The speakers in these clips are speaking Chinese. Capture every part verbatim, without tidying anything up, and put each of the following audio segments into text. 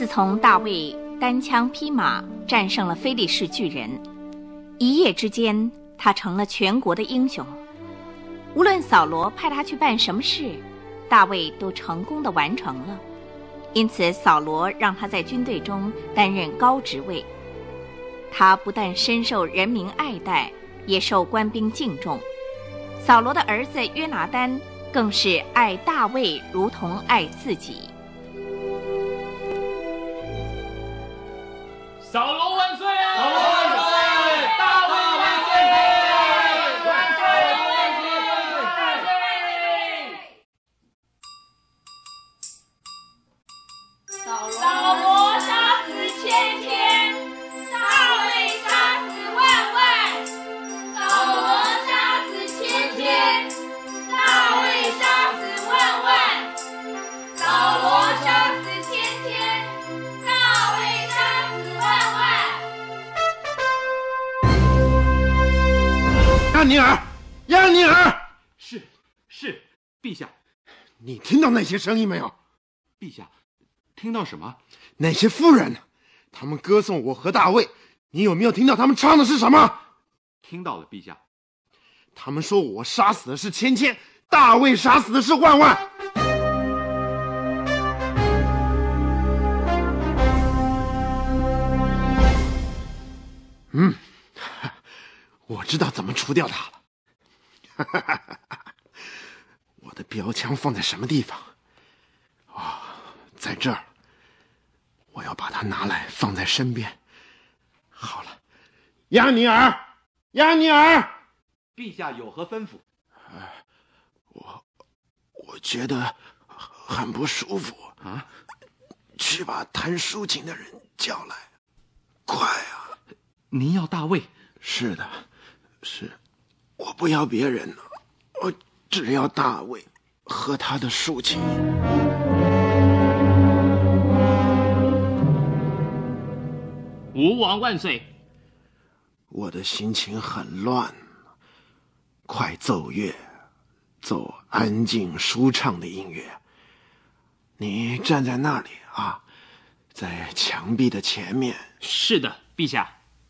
自从大卫单枪匹马战胜了非利士巨人，一夜之间他成了全国的英雄。无论扫罗派他去办什么事，大卫都成功地完成了。因此扫罗让他在军队中担任高职位。他不但深受人民爱戴，也受官兵敬重。扫罗的儿子约拿单更是爱大卫如同爱自己。 扫罗万岁！ 扫罗万岁！ 大卫万岁！ 万岁！万岁！ 扫罗杀死千千，大卫杀死万万。扫罗杀死千千，大卫杀死万万。扫罗杀死千千，大卫杀死万万。 亚尼尔，亚尼尔， 是是，陛下。 你听到那些声音没有？ 陛下，听到什么？ 那些妇人，他们歌颂我和大卫，你有没有听到他们唱的是什么？ 听到了，陛下。 他们说我杀死的是千千，大卫杀死的是万万。嗯，我知道怎么除掉他了。我的标枪放在什么地方？哦，在这儿。我要把它拿来放在身边。好了，亚尼尔，亚尼尔， 陛下有何吩咐？ 呃、我我觉得很不舒服啊！ 去把弹竖琴的人叫来，快啊！ 您要大卫？ 是的，是，我不要别人了，我只要大卫和他的竖琴。 吴王万岁！ 我的心情很乱，快奏乐，奏安静舒畅的音乐。你站在那里啊，在墙壁的前面。 是的，陛下。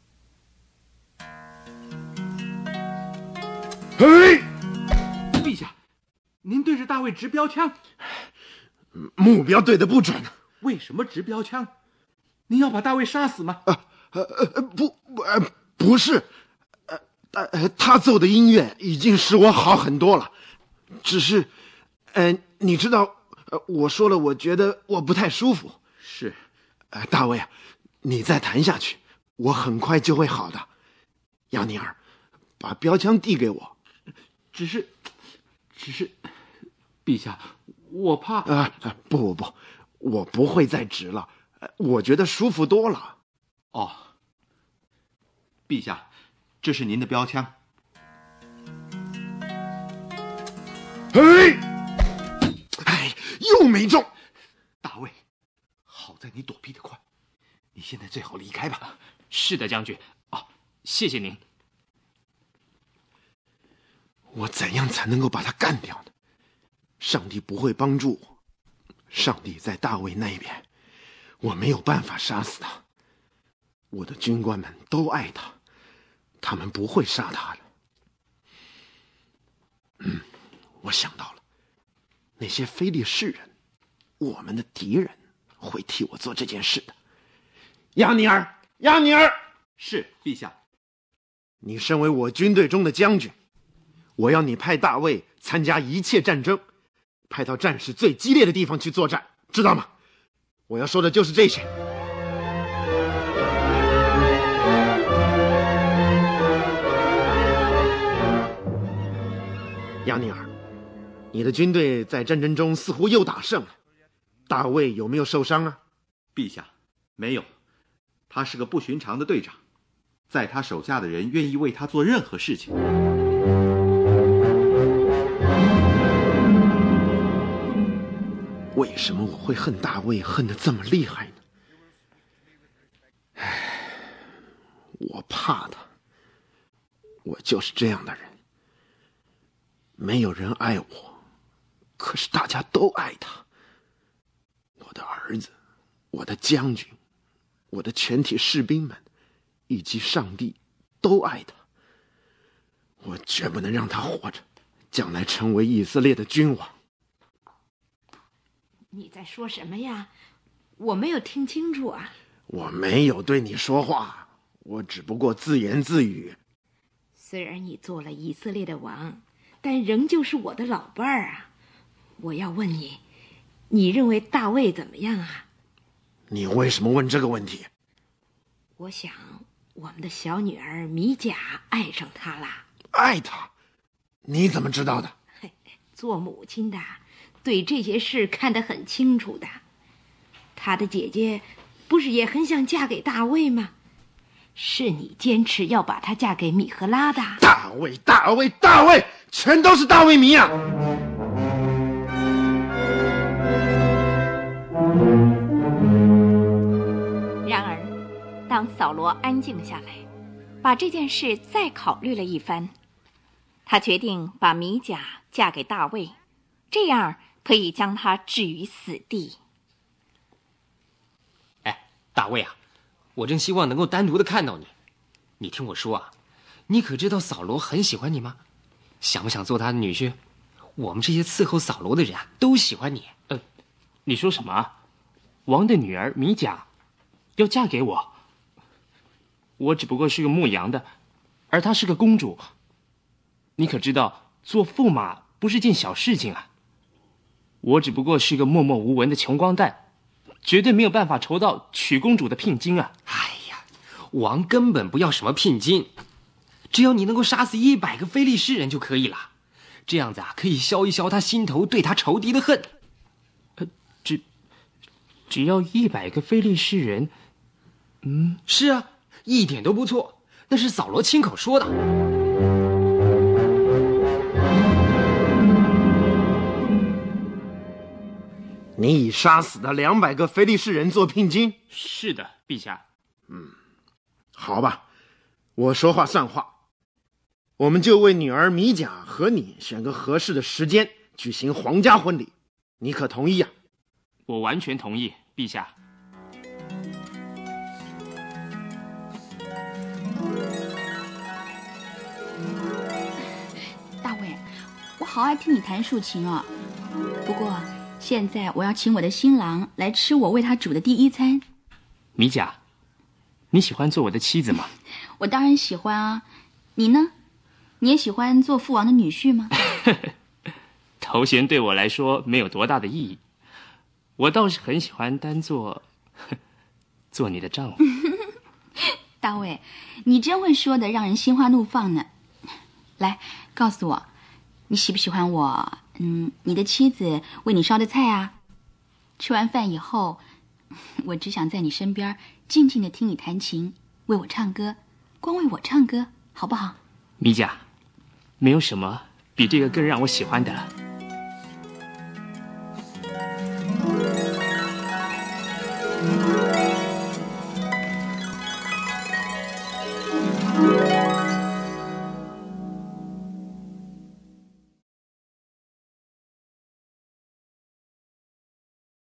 嘿， 陛下，您对着大卫执标枪， 目标对得不准。 为什么执标枪？您要把大卫杀死吗？ 呃呃呃不不呃不是，呃呃他奏的音乐已经使我好很多了，只是，呃你知道，呃我说了，我觉得我不太舒服。 是， 呃大卫啊，你再弹下去，我很快就会好的。亚尼尔，把标枪递给我。 只是，只是，陛下，我怕啊、呃、不不不，我不会再执了。我觉得舒服多了。 哦，陛下，这是您的标枪。 哎，哎，又没中。 大卫，好在你躲避得快，你现在最好离开吧。 是的，将军。哦，谢谢您。 我怎样才能够把他干掉呢？上帝不会帮助我，上帝在大卫那边。我没有办法杀死他，我的军官们都爱他，他们不会杀他的。嗯，我想到了，那些非利士人，我们的敌人，会替我做这件事的。亚尼尔，亚尼尔， 是陛下。 你身为我军队中的将军，我要你派大卫参加一切战争，派到战事最激烈的地方去作战，知道吗？我要说的就是这些。亚尼尔，你的军队在战争中似乎又打胜了，大卫有没有受伤啊？ 陛下，没有，他是个不寻常的队长，在他手下的人愿意为他做任何事情。 为什么我会恨大卫恨得这么厉害呢？唉，我怕他，我就是这样的人。没有人爱我，可是大家都爱他。我的儿子， 我的将军，我的全体士兵们，以及上帝都爱他。我绝不能让他活着，将来成为以色列的君王。 你在说什么呀？我没有听清楚啊。 我没有对你说话，我只不过自言自语。 虽然你做了以色列的王，但仍旧是我的老伴儿啊。我要问你，你认为大卫怎么样啊？ 你为什么问这个问题？ 我想我们的小女儿米甲爱上他了。 爱他？你怎么知道的？ 做母亲的对这些事看得很清楚的。他的姐姐不是也很想嫁给大卫吗？是你坚持要把她嫁给米赫拉的。 大卫，大卫，大卫，全都是大卫迷啊！ 然而，当扫罗安静下来，把这件事再考虑了一番，他决定把米甲嫁给大卫，这样可以将她置于死地。 哎，大卫啊，我真希望能够单独的看到你。你听我说啊，你可知道扫罗很喜欢你吗？想不想做他的女婿？我们这些伺候扫罗的人啊，都喜欢你。 呃，你说什么啊？王的女儿米甲要嫁给我？我只不过是个牧羊的，而她是个公主。你可知道，做驸马不是件小事情啊。我只不过是个默默无闻的穷光蛋，绝对没有办法筹到娶公主的聘金啊！ 哎呀，王根本不要什么聘金，只要你能够杀死一百个非利士人就可以了。这样子啊，可以消一消他心头对他仇敌的恨。 呃，只只要一百个非利士人，嗯， 是啊，一点都不错。那是扫罗亲口说的。 你以杀死的两百个非利士人做聘金？ 是的，陛下。 嗯，好吧，我说话算话。我们就为女儿米甲和你选个合适的时间举行皇家婚礼，你可同意啊？ 我完全同意，陛下。 大卫，我好爱听你弹竖琴啊。不过现在我要请我的新郎来吃我为他煮的第一餐。 米甲，你喜欢做我的妻子吗？ 我当然喜欢啊。你呢？你也喜欢做父王的女婿吗？ 头衔对我来说没有多大的意义，我倒是很喜欢当做做你的丈夫。 大卫，你真会说的，让人心花怒放呢。来，告诉我，你喜不喜欢我？嗯，你的妻子为你烧的菜啊？吃完饭以后，我只想在你身边静静的听你弹琴，为我唱歌，光为我唱歌，好不好？ 米甲，没有什么比这个更让我喜欢的了。